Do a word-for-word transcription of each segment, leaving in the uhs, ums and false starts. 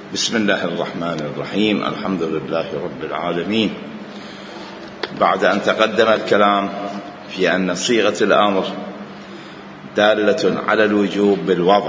بسم الله الرحمن الرحيم. الحمد لله رب العالمين. بعد أن تقدم الكلام في أن صيغة الأمر دالة على الوجوب بالوضع،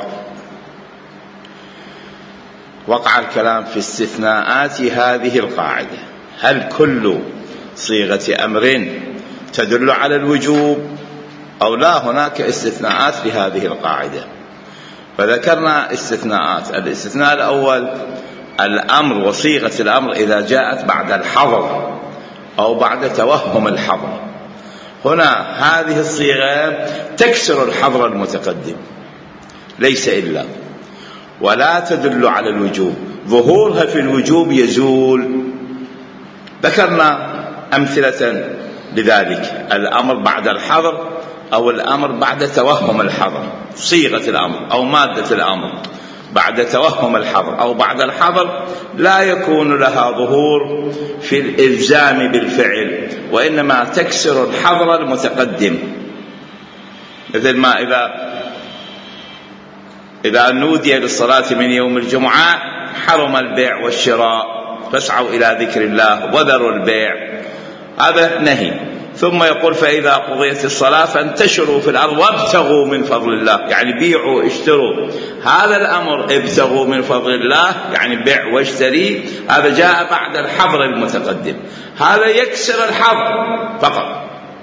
وقع الكلام في استثناءات هذه القاعدة. هل كل صيغة أمر تدل على الوجوب أو لا؟ هناك استثناءات لهذه القاعدة، فذكرنا استثناءات. الاستثناء الأول: الأمر وصيغة الأمر إذا جاءت بعد الحظر أو بعد توهم الحظر. هنا هذه الصيغة تكسر الحظر المتقدم، ليس إلا، ولا تدل على الوجوب، ظهورها في الوجوب يزول. ذكرنا أمثلة لذلك: الأمر بعد الحظر أو الأمر بعد توهم الحظر. صيغة الأمر أو مادة الأمر بعد توهم الحظر أو بعد الحظر لا يكون لها ظهور في الإلزام بالفعل، وإنما تكسر الحظر المتقدم. مثل ما إذا إذا نودي للصلاة من يوم الجمعة حرم البيع والشراء فاسعوا إلى ذكر الله وذروا البيع، هذا نهي. ثم يقول: فإذا قضيت الصلاة فانتشروا في الأرض وابتغوا من فضل الله، يعني بيعوا اشتروا. هذا الأمر ابتغوا من فضل الله يعني بيع واشتري، هذا جاء بعد الحظر المتقدم. هذا يكسر الحظر فقط،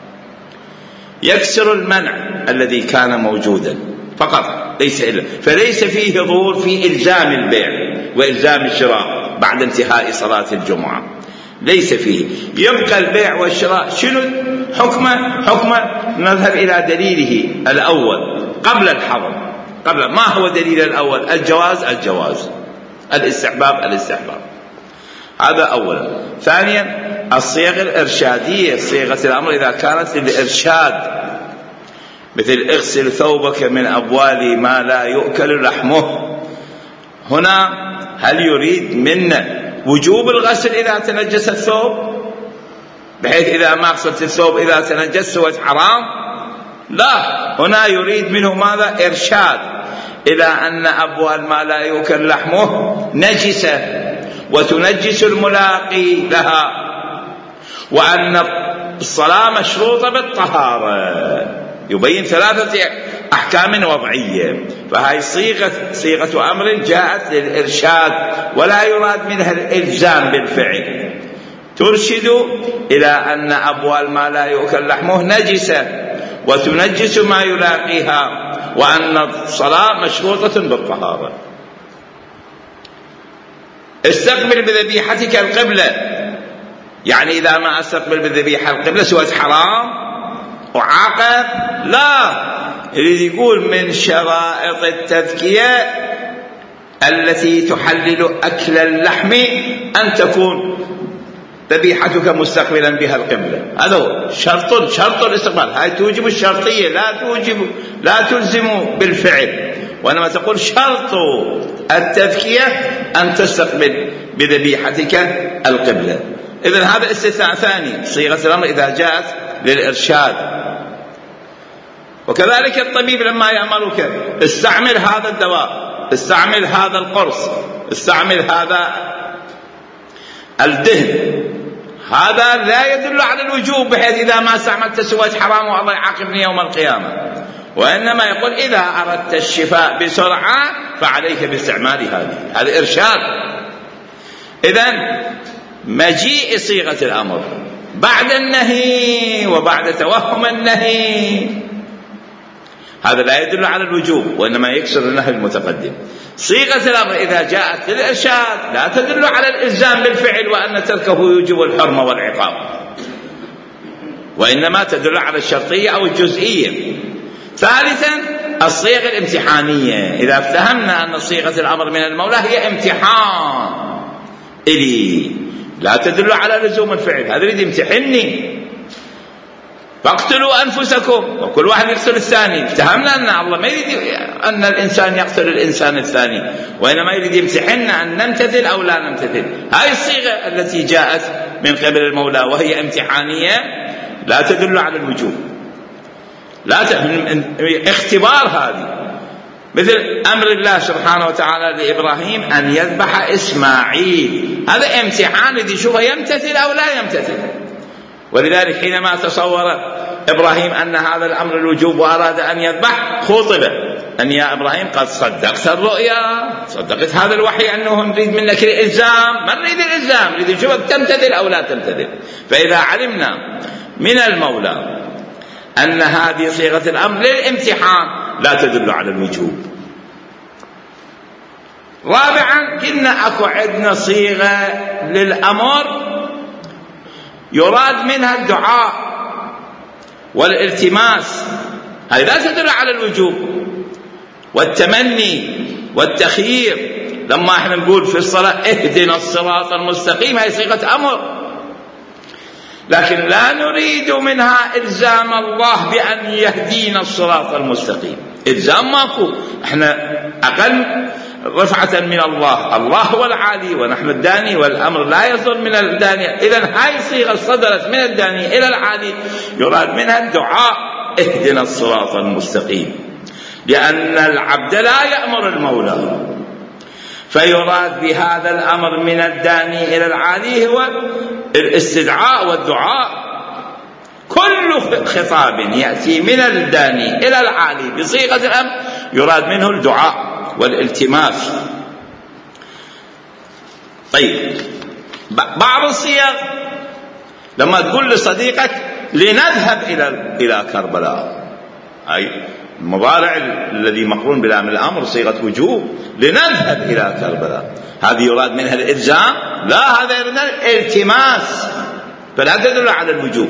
يكسر المنع الذي كان موجودا فقط، ليس إلا، فليس فيه ظهور في إلزام البيع وإلزام الشراء بعد انتهاء صلاة الجمعة، ليس فيه. يبقى البيع والشراء شنو حكمه؟ حكمه نذهب إلى دليله الأول قبل الحظر. قبل ما هو دليل الأول؟ الجواز الجواز، الاستحباب الاستحباب. هذا أولا. ثانيا: الصيغ الإرشادية، صيغة الأمر إذا كانت للإرشاد، مثل اغسل ثوبك من أبوال ما لا يؤكل لحمه. هنا هل يريد منا وجوب الغسل إذا تنجس الثوب، بحيث إذا ما غسلت الثوب إذا تنجس هو حرام؟ لا، هنا يريد منه ماذا؟ إرشاد إلى أن أبوال ما لا يؤكل لحمه نجسة وتنجس الملاقي لها، وأن الصلاة مشروطة بالطهارة. يبين ثلاثة أحكام وضعية. فهي صيغة صيغة أمر جاءت للإرشاد ولا يراد منها الإلزام بالفعل، ترشد إلى أن أبوال ما لا يؤكل لحمه نجسة وتنجس ما يلاقيها، وأن الصلاة مشروطة بالطهارة. استقبل بذبيحتك القبلة، يعني إذا ما استقبل بذبيحة القبلة سوى حرام وعاقب؟ لا، يريد يقول من شرائط التذكية التي تحلل أكل اللحم أن تكون ذبيحتك مستقبلا بها القبلة. هذا هو شرط شرط الاستقبال. هاي توجب الشرطية، لا توجب لا تلزم بالفعل، وإنما تقول شرط التذكية أن تستقبل بذبيحتك القبلة. إذن هذا استثناء ثاني، صيغة الأمر إذا جاءت للإرشاد. وكذلك الطبيب لما يأمرك استعمل هذا الدواء، استعمل هذا القرص، استعمل هذا الدهن، هذا لا يدل على الوجوب، بحيث إذا ما استعملت سويت حرام والله يعاقبني يوم القيامة. وإنما يقول إذا أردت الشفاء بسرعة فعليك باستعمال هذه، هذا إرشاد. إذن مجيء صيغة الأمر بعد النهي وبعد توهم النهي هذا لا يدل على الوجوب، وإنما يكسر النهي المتقدم. صيغة الأمر إذا جاءت للإرشاد لا تدل على الإلزام بالفعل وأن تركه يوجب الحرمة والعقاب، وإنما تدل على الشرطية أو الجزئية. ثالثا: الصيغ الامتحانية، إذا افتهمنا أن صيغة الأمر من المولى هي امتحان إلي، لا تدل على لزوم الفعل. هذا يريد يمتحني، فاقتلوا أنفسكم وكل واحد يقتل الثاني. افتهمنا أن الله ما يريد أن الإنسان يقتل الإنسان الثاني، وإنما يريد يمتحننا أن نمتثل أو لا نمتثل. هذه الصيغة التي جاءت من قبل المولى وهي امتحانية لا تدل على الوجوب، لا ت... اختبار. هذه مثل أمر الله سبحانه وتعالى لإبراهيم أن يذبح إسماعيل، هذا امتحان الذي يشوفه يمتثل أو لا يمتثل. ولذلك حينما تصور إبراهيم أن هذا الأمر الوجوب وأراد أن يذبح، خطب أن يا إبراهيم قد صدقت الرؤيا، صدقت هذا الوحي أنه نريد منك الإلزام، ما نريد الإلزام، نريد نشوفك تمتثل أو لا تمتثل. فإذا علمنا من المولى أن هذه صيغة الأمر للامتحان لا تدل على الوجوب. رابعا قلنا أكو عندنا صيغة للأمر يراد منها الدعاء والالتماس، هذه لا تدل على الوجوب، والتمني والتخيير. لما احنا نقول في الصلاة اهدنا الصراط المستقيم، هذه صيغة أمر، لكن لا نريد منها إلزام الله بأن يهدينا الصراط المستقيم، إلزام ماكو، احنا أقل رفعة من الله، الله هو العالي ونحن الداني، والأمر لا يصل من الداني. إذن هاي صيغة صدرت من الداني إلى العالي يراد منها الدعاء اهدنا الصراط المستقيم، لأن العبد لا يأمر المولى، فيراد بهذا الأمر من الداني إلى العالي هو الاستدعاء والدعاء. كل خطاب يأتي من الداني إلى العالي بصيغة الأمر يراد منه الدعاء والالتماس. طيب بعض الصيغ لما تقول لصديقك لنذهب إلى إلى كربلاء، أي المضارع الذي مقرون بلام الأمر صيغة وجوب، لنذهب إلى كربلاء، هذه يراد منها الإلزام؟ لا، هذا يراد الالتماس، فلا تدل على الوجوب.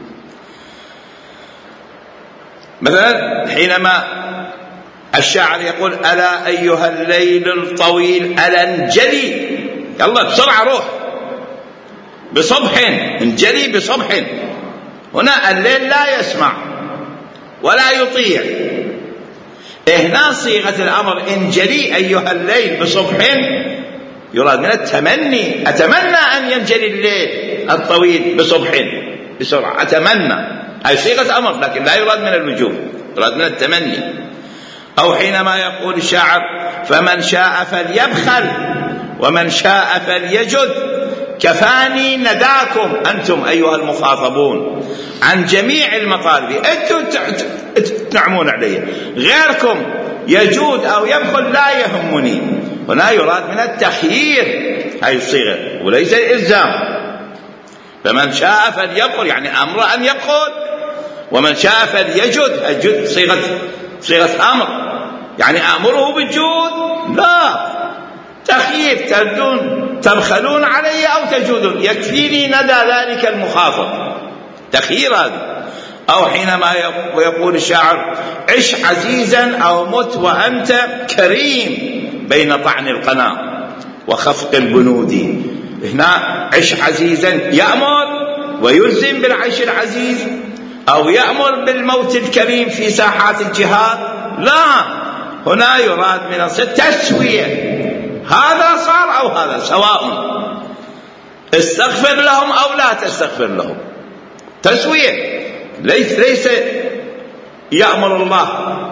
مثلا حينما الشاعر يقول ألا أيها الليل الطويل ألا انجلي، يلا بسرعة روح بصبح، انجلي بصبح. هنا الليل لا يسمع ولا يطيع، هنا صيغة الأمر انجلي أيها الليل بصبح يراد من التمني، أتمنى أن ينجلي الليل الطويل بصبح بسرعة، أتمنى، هذه صيغة أمر لكن لا يراد من الوجوب، يراد من التمني. أو حينما يقول الشاعر فمن شاء فليبخل ومن شاء فليجد كفاني نداكم أنتم أيها المخاطبون عن جميع المطالب، أنتم تنعمون علي، غيركم يجود أو يبخل لا يهمني. هنا يراد من التخيير هذه الصيغة وليس الإلزام. فمن شاء فليبخل يعني أمر أن يبخل، ومن شاء فليجد، الجد صيغة صيغة أمر يعني أمره بالجود، لا تخيير، تردون تبخلون علي أو تجودون، يكفيني ندى ذلك المخاطب، تخيير هذا. أو حينما يقول الشاعر عش عزيزا أو مت وأنت كريم بين طعن القنا وخفق البنود، هنا عش عزيزا يأمر ويلزم بالعيش العزيز، أو يأمر بالموت الكريم في ساحات الجهاد، لا، هنا يراد من التسوية، هذا صار أو هذا سواء، استغفر لهم أو لا تستغفر لهم، تسوية. ليس ليس يأمر الله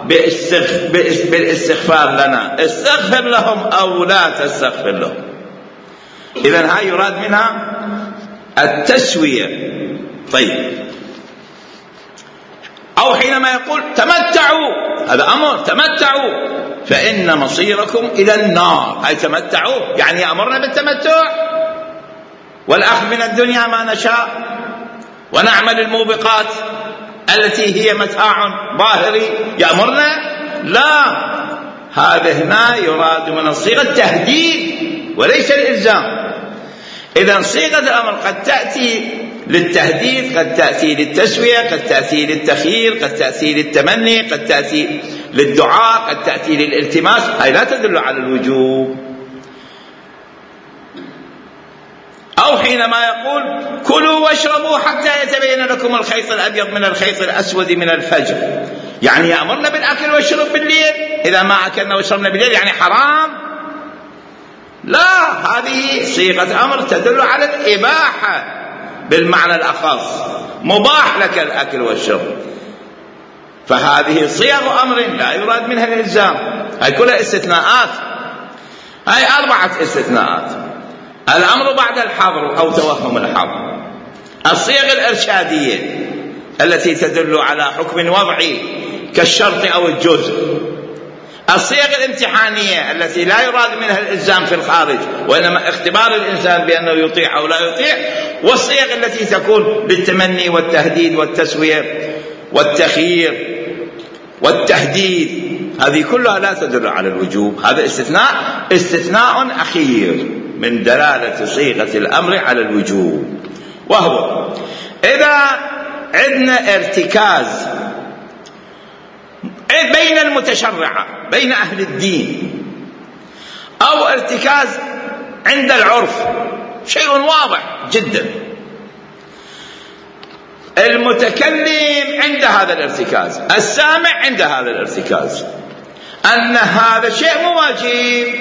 بالاستغفار لنا، استغفر لهم أو لا تستغفر لهم. إذن هاي يراد منها التسوية. طيب أو حينما يقول تمتعوا، هذا أمر، تمتعوا فإن مصيركم إلى النار، هاي تمتعوا يعني أمرنا بالتمتع والأخذ من الدنيا ما نشاء ونعمل الموبقات التي هي متاع ظاهري، يأمرنا؟ لا، هذا هنا يراد من الصيغة التهديد وليس الإلزام. إذن صيغة الأمر قد تأتي للتهديد، قد تأتي للتسوية، قد تأتي للتخيير، قد تأتي للتمني، قد تأتي للدعاء، قد تأتي للالتماس، هاي لا تدل على الوجوب. أو حينما يقول كلوا واشربوا حتى يتبين لكم الخيط الأبيض من الخيط الأسود من الفجر، يعني يأمرنا بالأكل والشرب بالليل، إذا ما أكلنا وشربنا بالليل يعني حرام؟ لا، هذه صيغة أمر تدل على الإباحة بالمعنى الأخص، مباح لك الأكل والشرب، فهذه صيغ أمر لا يراد منها الإلزام. هاي كلها استثناءات، هاي أربعة استثناءات: الأمر بعد الحظر أو توهم الحظر، الصيغ الإرشادية التي تدل على حكم وضعي كالشرط أو الجزء، الصيغ الامتحانية التي لا يراد منها الإلزام في الخارج وإنما اختبار الإنسان بأنه يطيع أو لا يطيع، والصيغ التي تكون للتمني والتهديد والتسوية والتخيير والتهديد، هذه كلها لا تدل على الوجوب. هذا استثناء استثناء أخير من دلالة صيغة الأمر على الوجوب، وهو إذا عندنا ارتكاز بين المتشرعة بين أهل الدين أو ارتكاز عند العرف، شيء واضح جدا، المتكلم عند هذا الارتكاز، السامع عند هذا الارتكاز، أن هذا شيء مو واجب.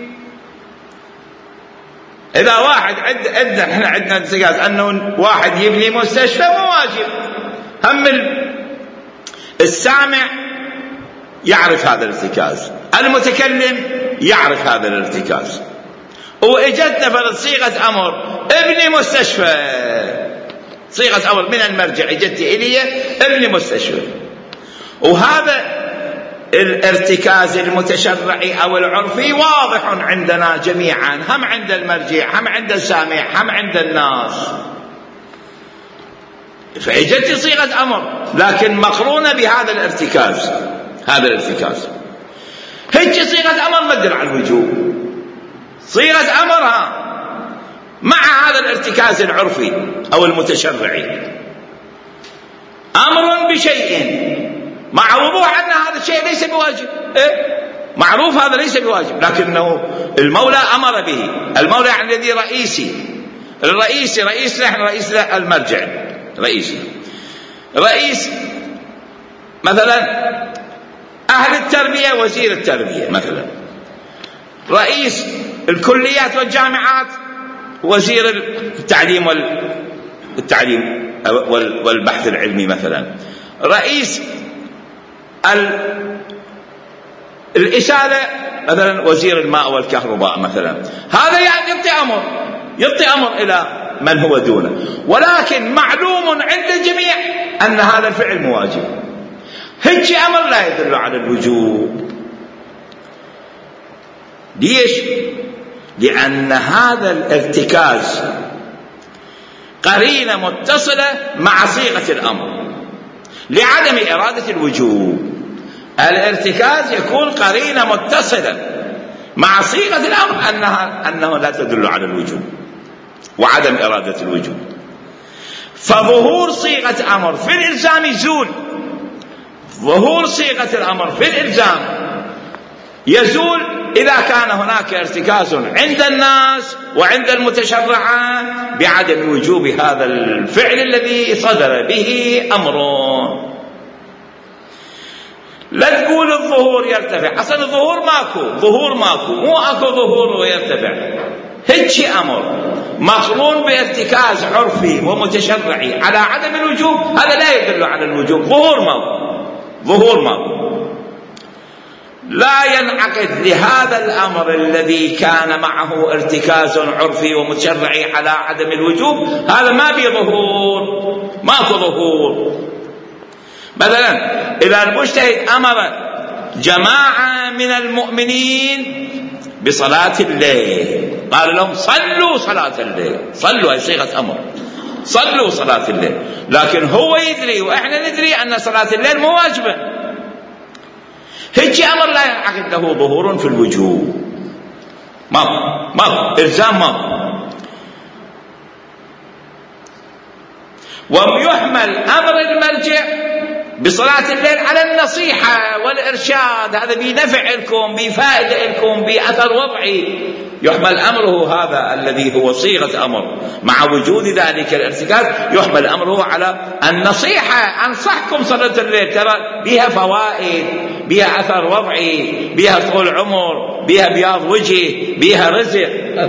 إذا واحد عندنا احنا عندنا ارتكاز أنه واحد يبني مستشفى مو واجب، هم السامع يعرف هذا الارتكاز، المتكلم يعرف هذا الارتكاز، وإجتنا فرض صيغة أمر ابني مستشفى، صيغة أمر من المرجع إجت إلي ابني مستشفى، وهذا الارتكاز المتشرعي أو العرفي واضح عندنا جميعا، هم عند المرجع هم عند السامع هم عند الناس، فإجت صيغة أمر لكن مقرونة بهذا الارتكاز، هذا الارتكاز هيك صيغة أمر ما تدل على الوجوب، صيغة أمرها مع هذا الارتكاز العرفي أو المتشرعي، أمر بشيء مع وضوح أن هذا الشيء ليس بواجب، إيه؟ معروف هذا ليس بواجب، لكنه المولى أمر به، المولى يعني الذي رئيسي، الرئيسي رئيس نحن رئيس المرجع، رئيسي رئيس مثلا أهل التربية وزير التربية، مثلا رئيس الكليات والجامعات وزير التعليم والتعليم والبحث العلمي، مثلا رئيس الإسالة مثلا وزير الماء والكهرباء مثلا، هذا يعني يعطي أمر يعطي أمر إلى من هو دونه، ولكن معلوم عند الجميع أن هذا الفعل مواجب، هيك أمر لا يدل على الوجوب. ليش؟ لأن هذا الارتكاز قرينة متصلة مع صيغة الأمر لعدم إرادة الوجوب، الارتكاز يكون قرينة متصلة مع صيغة الأمر أنها أنه لا تدل على الوجوب وعدم إرادة الوجوب، فظهور صيغة أمر في الإلزام يزول، ظهور صيغة الأمر في الإلزام يزول إذا كان هناك ارتكاز عند الناس وعند المتشرعات بعدم وجوب هذا الفعل الذي صدر به أمره. لا تقول الظهور يرتفع، أصلا الظهور ماكو، ظهور ماكو، مو أكو ظهور ويرتفع، هيك أمر مقرون بارتكاز عرفي ومتشرعي على عدم الوجوب، هذا لا يدل على الوجوب، ظهور ماكو، ظهور ماكو، لا ينعقد لهذا الأمر الذي كان معه ارتكاز عرفي ومتشرعي على عدم الوجوب، هذا ما بيه ظهور، ماكو ظهور. مثلا إذا المجتهد أمر جماعة من المؤمنين بصلاة الليل، قال لهم صلوا صلاة الليل، صلوا هي صيغة أمر، صلوا صلاة الليل، لكن هو يدري وإحنا ندري أن صلاة الليل مو واجبة، هيك أمر لا ينعقد له ظهور في الوجوب، ما ما إلزام ما. ويحمل أمر المرجع بصلاة الليل على النصيحة والإرشاد، هذا بنفع لكم، بفائدة لكم، بأثر وضعي، يحمل أمره هذا الذي هو صيغة أمر مع وجود ذلك الارتكاز، يحمل أمره على النصيحة، أنصحكم صلاة الليل، ترى بها فوائد، بها أثر وضعي، بها طول عمر، بها بياض وجه، بها رزق.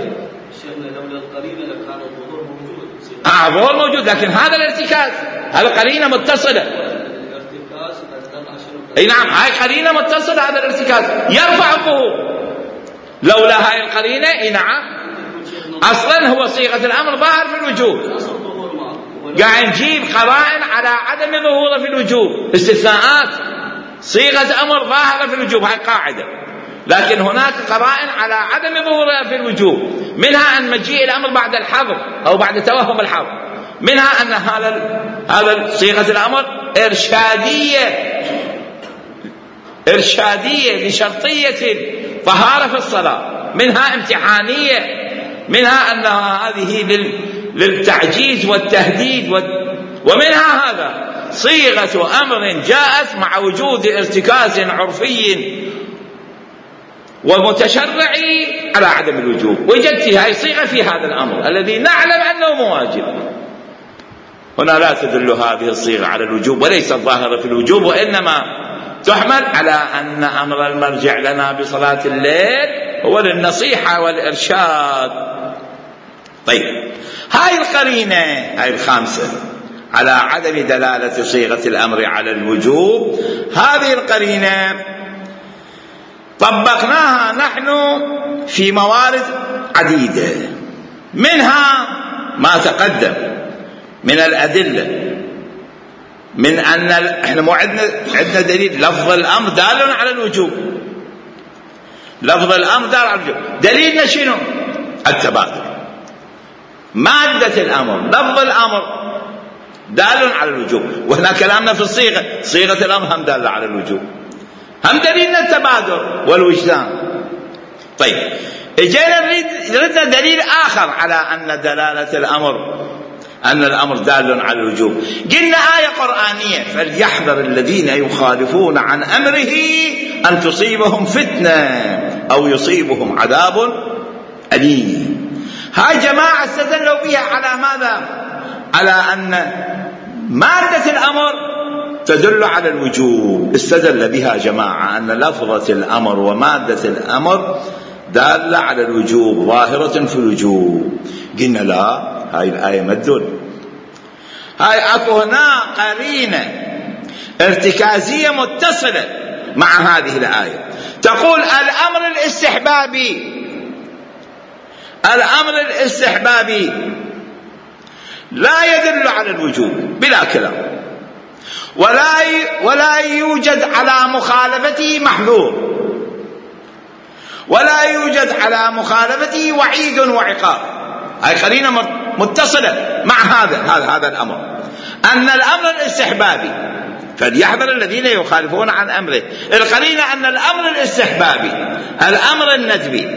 آه ظهور موجود، لكن هذا الارتكاز هذا قرينة متصلة. اي نعم، هاي قرينة متصلة، هذا الارتكاز يرفع الظهور. لولا هاي القرينة اي نعم اصلا هو صيغة الامر ظاهر في الوجوب، قاعد نجيب قرائن على عدم ظهوره في الوجوب، استثناءات صيغة امر ظاهرة في الوجوب، هاي قاعدة، لكن هناك قرائن على عدم ظهورها في الوجوب، منها ان مجيء الامر بعد الحظر او بعد توهم الحظر، منها ان هذا هذا صيغة الامر ارشادية ارشادية لشرطية طهارة في الصلاة، منها امتحانية، منها انها هذه للتعجيز والتهديد، ومنها هذا صيغة امر جاءت مع وجود ارتكاز عرفي ومتشرعي على عدم الوجوب، وجدت هذه صيغة في هذا الامر الذي نعلم انه مواجب. هنا لا تدل هذه الصيغة على الوجوب وليست ظاهرة في الوجوب، وانما تحمل على ان امر المرجع لنا بصلاة الليل هو للنصيحة والارشاد. طيب، هاي القرينة هاي الخامسة على عدم دلالة صيغة الامر على الوجوب، هذه القرينة طبقناها نحن في موارد عديدة، منها ما تقدم من الأدلة، من أن احنا مو عندنا عندنا دليل لفظ الأمر دال على الوجوب، لفظ الأمر دال على الوجوب، دليلنا شنو؟ التبادل. مادة الأمر لفظ الأمر دال على الوجوب، وهنا كلامنا في الصيغة، صيغة الأمر هم دال على الوجوب، هم دليلنا التبادل والوجدان. طيب، اجينا نريد ردنا دليل آخر على أن دلالة الأمر أن الأمر دال على الوجوب، قلنا آية قرآنية: فليحذر الذين يخالفون عن أمره أن تصيبهم فتنة أو يصيبهم عذاب أليم. هاي جماعة استدلوا بها على ماذا؟ على أن مادة الأمر تدل على الوجوب، استدل بها جماعة أن لفظة الأمر ومادة الأمر دالة على الوجوب، ظاهرة في الوجوب. قلنا لا، هاي الآية ما تدل، هاي أكو هنا قرينة ارتكازية متصلة مع هذه الآية، تقول الأمر الاستحبابي الأمر الاستحبابي لا يدل على الوجوب بلا كلام، ولا ولا يوجد على مخالفته محذور، ولا يوجد على مخالفته وعيد وعقاب. هاي قرينة متصلة مع هذا هذا هذا الأمر، أن الأمر الاستحبابي فليحذر الذين يخالفون عن أمره، القرينة أن الأمر الاستحبابي الأمر الندبي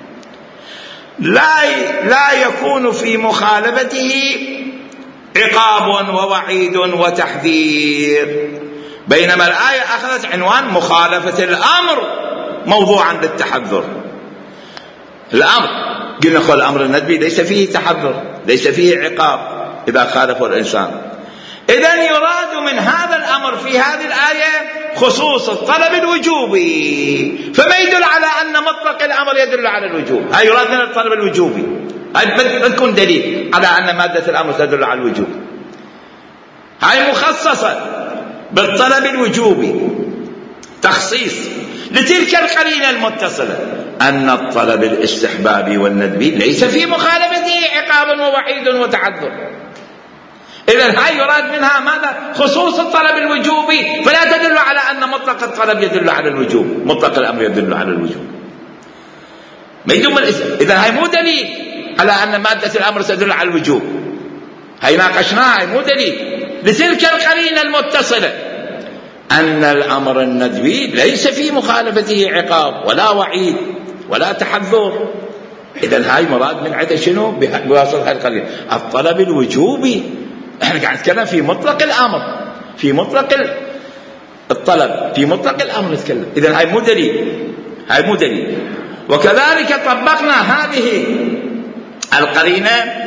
لا لا يكون في مخالفته عقاب ووعيد وتحذير، بينما الآية أخذت عنوان مخالفة الأمر موضوعا للتحذر. الأمر قلنا خذ الأمر الندبي ليس فيه تحذر، ليس فيه عقاب إذا خالفه الإنسان. إذن يراد من هذا الأمر في هذه الآية خصوص الطلب الوجوبي، فما يدل على أن مطلق الأمر يدل على الوجوب، هاي يراد من الطلب الوجوبي، هاي ما تكون دليل على أن مادة الأمر تدل على الوجوب، هاي مخصصة بالطلب الوجوبي تخصيص لتلك القرينة المتصلة أن الطلب الاستحبابي والندبي ليس في مخالفته عقاب ووعيد وتعذر. إذن هاي يراد منها ماذا؟ خصوص الطلب الوجوبي، فلا تدل على أن مطلق الطلب يدل على الوجوب، مطلق الأمر يدل على الوجوب، ما يدوم الاسم. إذن هاي مو دليل على أن مادة الأمر تدل على الوجوب، هاي ناقشناها، هاي مو دليل لتلك القرينة المتصلة أن الأمر الندبي ليس في مخالفته عقاب ولا وعيد ولا تحذر. إذن هاي مراد من عدة شنو بواسطة هاي القرينة؟ الطلب الوجوبي. احنا قاعد نتكلم في مطلق الأمر، في مطلق الطلب، في مطلق الأمر نتكلم. إذن هاي مو دليل، هاي مو دليل. وكذلك طبقنا هذه القرينة،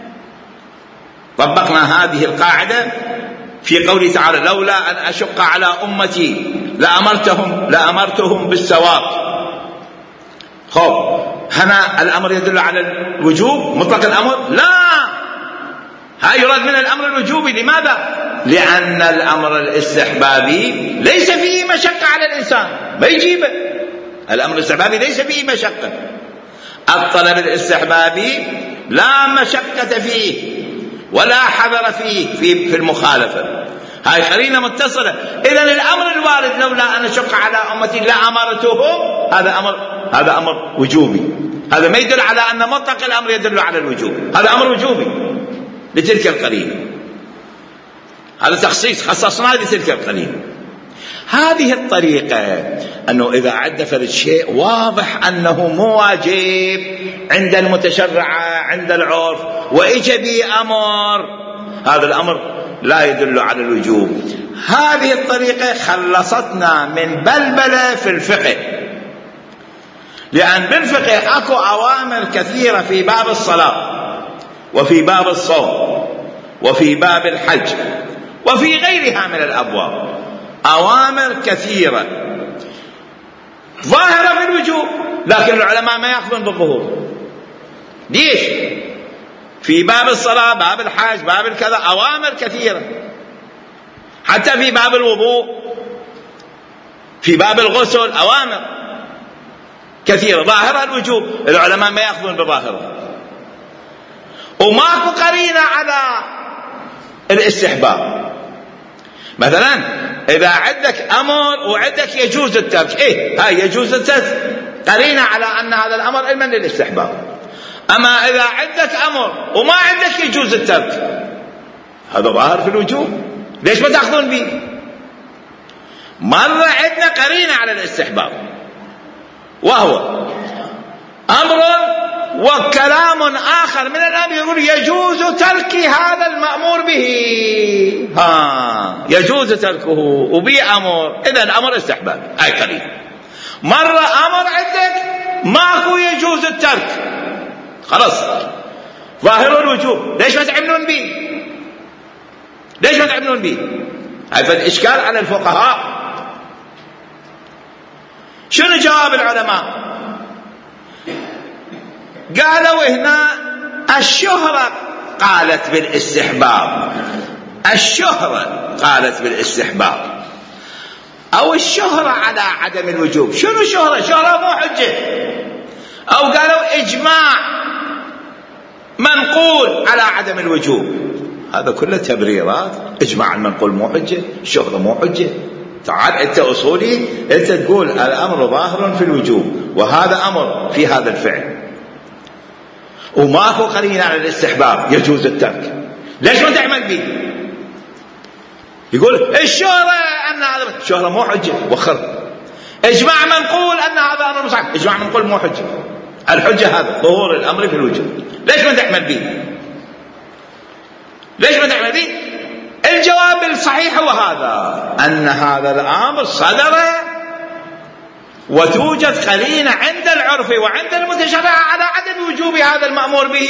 طبقنا هذه القاعدة في قوله تعالى: لولا أن أشق على أمتي لأمرتهم لأمرتهم بالسواك. خب هنا الأمر يدل على الوجوب، مطلق الأمر لا، هاي يراد من الأمر الوجوبي. لماذا؟ لأن الأمر الاستحبابي ليس فيه مشقة على الإنسان، ما يجيبه. الأمر الاستحبابي ليس فيه مشقة. الطلب الاستحبابي لا مشقة فيه ولا حذر فيه في, في المخالفة. هاي قرينة متصلة. إذن الأمر الوارد لولا أن أشق على أمتي لأمرتهم، هذا أمر هذا أمر وجوبي. هذا ما يدل على أن مطلق الأمر يدل على الوجوب، هذا أمر وجوبي لتلك القرينة. هذا تخصيص خصصناه لتلك القرينة. هذه الطريقة أنه إذا عد فرد شيء واضح أنه مو واجب عند المتشرع عند العرف وإجا به أمر، هذا الأمر لا يدل على الوجوب. هذه الطريقة خلصتنا من بلبلة في الفقه، لأن بالفقه أكو أوامر كثيرة في باب الصلاة وفي باب الصوم وفي باب الحج وفي غيرها من الأبواب، أوامر كثيرة ظاهرة في الوجوب، لكن العلماء ما يأخذون بالظهور. ليش؟ في باب الصلاة، باب الحج، باب الكذا، أوامر كثيرة. حتى في باب الوضوء، في باب الغسل، أوامر كثيرة ظاهرة الوجوب، العلماء ما يأخذون بظاهرها. وماكو قرينة على الاستحباب. مثلا إذا عندك أمر وعندك يجوز الترك، إيه هاي يجوز الترك قرينة على أن هذا الأمر علما للاستحباب. أما إذا عندك أمر وما عندك يجوز الترك، هذا ظاهر في الوجوب، ليش ما تأخذون به؟ مرة عندنا قرينة على الاستحباب، وهو أمر وكلام آخر من الأمر يقول يجوز ترك هذا المأمور به، ها يجوز تركه وبي أمر، إذا الأمر استحباب، أي قرينة. مرة أمر عندك ماكو يجوز الترك، خلاص ظاهر الوجوب، ليش ما تعملون به؟ ليش ما تعملون به؟ هذا إشكال على الفقهاء. شنو جواب العلماء؟ قالوا هنا الشهرة قالت بالاستحباب، الشهرة قالت بالاستحباب، أو الشهرة على عدم الوجوب. شنو شهرة؟ شهرة مو حجة. أو قالوا إجماع منقول على عدم الوجوب. هذا كله تبريرات. إجماع المنقول مو حجة، الشهرة مو حجة. تعال أنت أصولي، أنت تقول الأمر ظاهر في الوجوب وهذا أمر في هذا الفعل وماكو قرينة على الاستحباب يجوز الترك، ليش ما تعمل به؟ يقول الشهرة أن هذا الشهرة مو حجة، وخر. إجماع منقول أن هذا أمر صحيح، إجماع منقول مو حجة. الحجة هذا ظهور الأمر في الوجوب، ليش ما تعمل به؟ ليش ما تعمل به؟ الجواب الصحيح هو هذا، أن هذا الأمر صدر وتوجد قرينة عند العرف وعند المتشرع على عدم وجوب هذا المأمور به.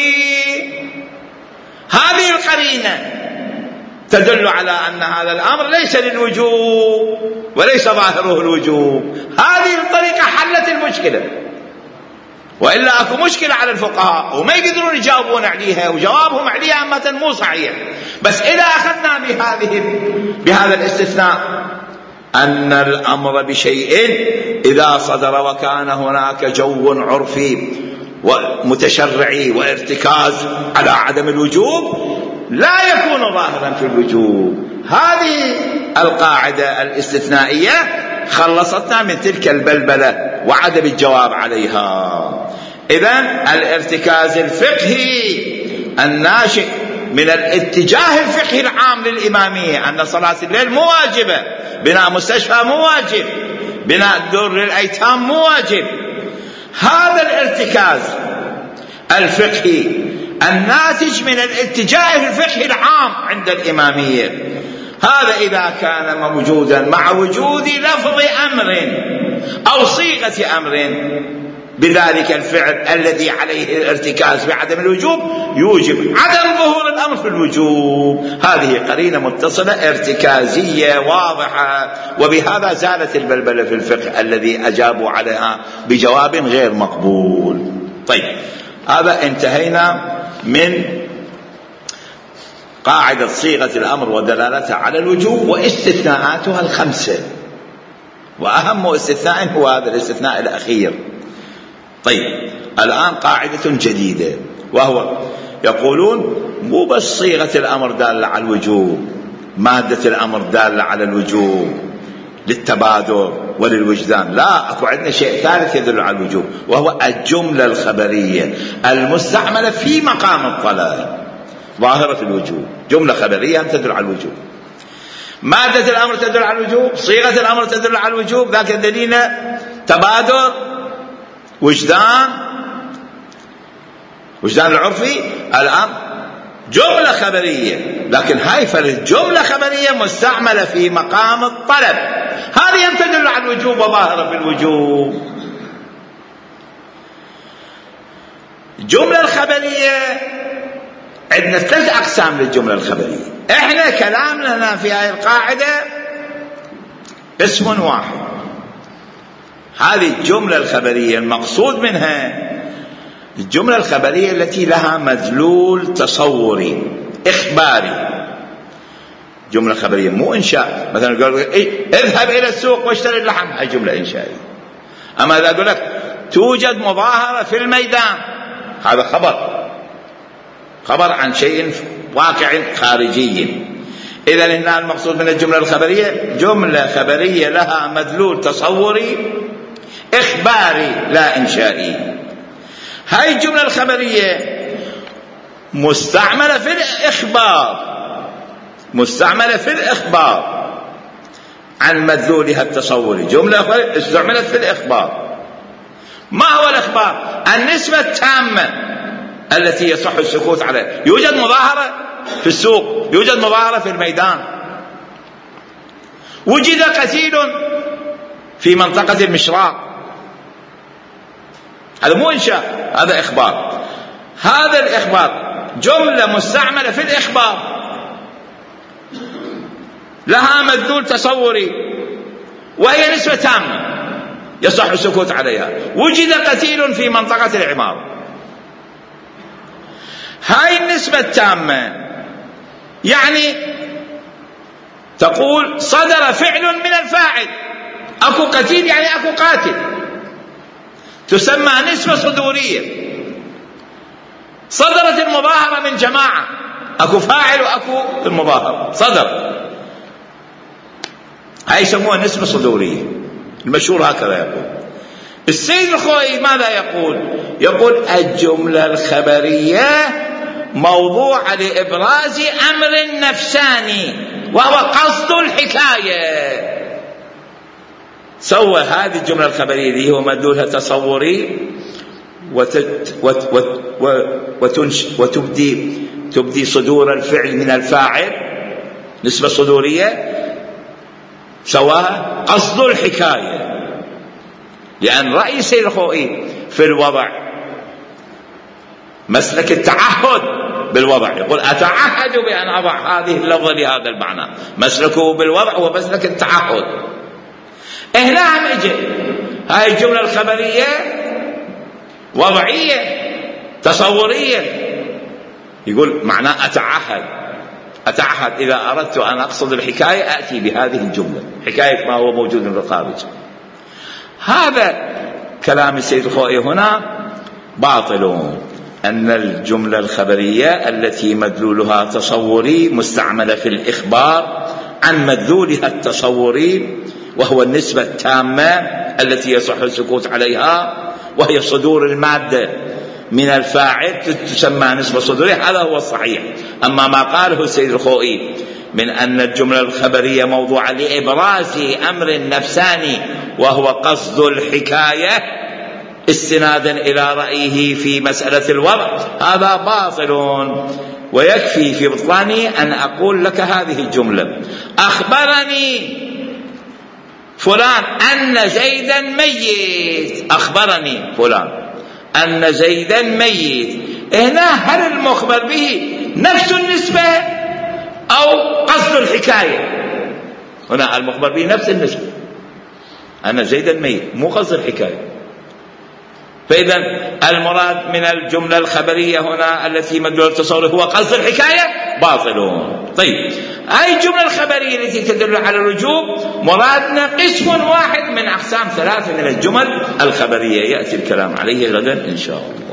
هذه القرينة تدل على أن هذا الأمر ليس للوجوب وليس ظاهره الوجوب. هذه الطريقة حلت المشكلة، وإلا أكو مشكلة على الفقهاء وما يقدرون يجاوبون عليها، وجوابهم عليها عامة مو صحيح. بس إذا أخذنا بهذه بهذا الاستثناء أن الأمر بشيء إذا صدر وكان هناك جو عرفي ومتشرعي وارتكاز على عدم الوجوب لا يكون ظاهرا في الوجوب. هذه القاعدة الاستثنائية خلصتنا من تلك البلبلة وعدم الجواب عليها. إذن الارتكاز الفقهي الناشئ من الاتجاه الفقهي العام للإمامية أن صلاة الليل مو واجبة، بناء مستشفى مو واجب، بناء دور للأيتام مو واجب. هذا الارتكاز الفقهي الناتج من الاتجاه الفقهي العام عند الإمامية، هذا إذا كان موجودا مع وجود لفظ أمر أو صيغة أمر بذلك الفعل الذي عليه الارتكاز بعدم الوجوب يوجب عدم ظهور الأمر في الوجوب. هذه قرينة متصلة ارتكازية واضحة، وبهذا زالت البلبلة في الفقه الذي أجابوا عليها بجواب غير مقبول. طيب، هذا انتهينا من قاعدة صيغة الأمر ودلالتها على الوجوب واستثناءاتها الخمسة، وأهم استثناء هو هذا الاستثناء الأخير. طيب الآن قاعدة جديدة، وهو يقولون مو بس صيغة الأمر دالة على الوجوب، مادة الأمر دالة على الوجوب للتبادر وللوجدان، لا، أكو عندنا شيء ثالث يدل على الوجوب، وهو الجملة الخبرية المستعملة في مقام الطلب ظاهرة الوجوب. جملة خبرية تدل على الوجوب، مادة الأمر تدل على الوجوب، صيغة الأمر تدل على الوجوب، ذاك الدليل تبادر وجدان وجدان العرفي. الآن جملة خبرية، لكن هاي فالجملة خبرية مستعملة في مقام الطلب، هذه تدل على الوجوب وظاهرة بالوجوب. الجملة الخبرية عندنا ثلاث أقسام للجملة الخبرية. احنا كلامنا في هذه القاعدة اسم واحد. هذه الجملة الخبرية المقصود منها الجملة الخبرية التي لها مدلول تصوري إخباري. جملة خبرية مو إنشاء، مثلا يقول إيه اذهب إلى السوق واشتري اللحم، هاي جملة إنشائية. أما إذا أقول لك توجد مظاهرة في الميدان، هذا خبر خبر عن شيء واقع خارجي. إذا هنا المقصود من الجملة الخبرية جملة خبرية لها مدلول تصوري إخباري لا إنشائي. هاي الجملة الخبرية مستعملة في الإخبار مستعملة في الإخبار عن مدلولها التصوري. جملة استعملت في الإخبار. ما هو الإخبار؟ النسبة التامة التي يصح السكوت عليها. يوجد مظاهرة في السوق، يوجد مظاهرة في الميدان، وجد قتيل في منطقة المشراق، هذا مو إنشاء، هذا إخبار. هذا الإخبار جملة مستعملة في الإخبار لها مدلول تصوري وهي نسبة تامة يصح السكوت عليها. وجد قتيل في منطقة العمارة. هاي النسبة التامة يعني تقول صدر فعل من الفاعل، أكو قتيل يعني أكو قاتل، تسمى نسبة صدورية. صدرت المظاهرة من جماعة، أكو فاعل وأكو المظاهرة، صدر، هاي يسموها نسبة صدورية. المشهور هكذا يقول. السيد الخوئي ماذا يقول؟ يقول الجملة الخبرية موضوع لإبراز أمر نفساني وهو قصد الحكاية. سوى هذه الجملة الخبرية اللي هو مدلولها تصوري وتت وت وت وتنش وتبدي تبدي صدور الفعل من الفاعل، نسبة صدورية، سواها قصد الحكاية. لأن رأي السيد الخوئي في الوضع مسلك التعهد بالوضع، يقول أتعهد بأن أضع هذه اللفظة لهذا المعنى. مسلكه بالوضع هو مسلك التعهد. هنا هم اجي هاي الجملة الخبرية وضعية تصورية، يقول معناه أتعهد أتعهد إذا أردت أن أقصد الحكاية أأتي بهذه الجملة، حكاية ما هو موجود في الخارج. هذا كلام السيد الخوئي هنا باطل. أن الجملة الخبرية التي مدلولها تصوري مستعملة في الإخبار عن مدلولها التصوري وهو النسبة التامة التي يصح السكوت عليها وهي صدور المادة من الفاعل، تسمى نسبة صدورية. هذا هو الصحيح. أما ما قاله السيد الخوئي من أن الجملة الخبرية موضوعة لإبراز أمر نفساني وهو قصد الحكاية استنادا إلى رأيه في مسألة الوضع، هذا باطل. ويكفي في بطلانه أن أقول لك هذه الجملة: أخبرني فلان أن زيدا ميت. أخبرني فلان أن زيدا ميت. هنا هل المخبر به نفس النسبة أو قصد الحكاية؟ هنا المخبر به نفس النسبة، أن زيدا ميت، مو قصد الحكاية. فإذا المراد من الجملة الخبرية هنا التي مدلول التصور هو قصد الحكاية باطل. طيب، أي الجملة الخبرية التي تدل على الوجوب؟ مرادنا قسم واحد من أقسام ثلاثة من الجمل الخبرية، يأتي الكلام عليه غدا إن شاء الله.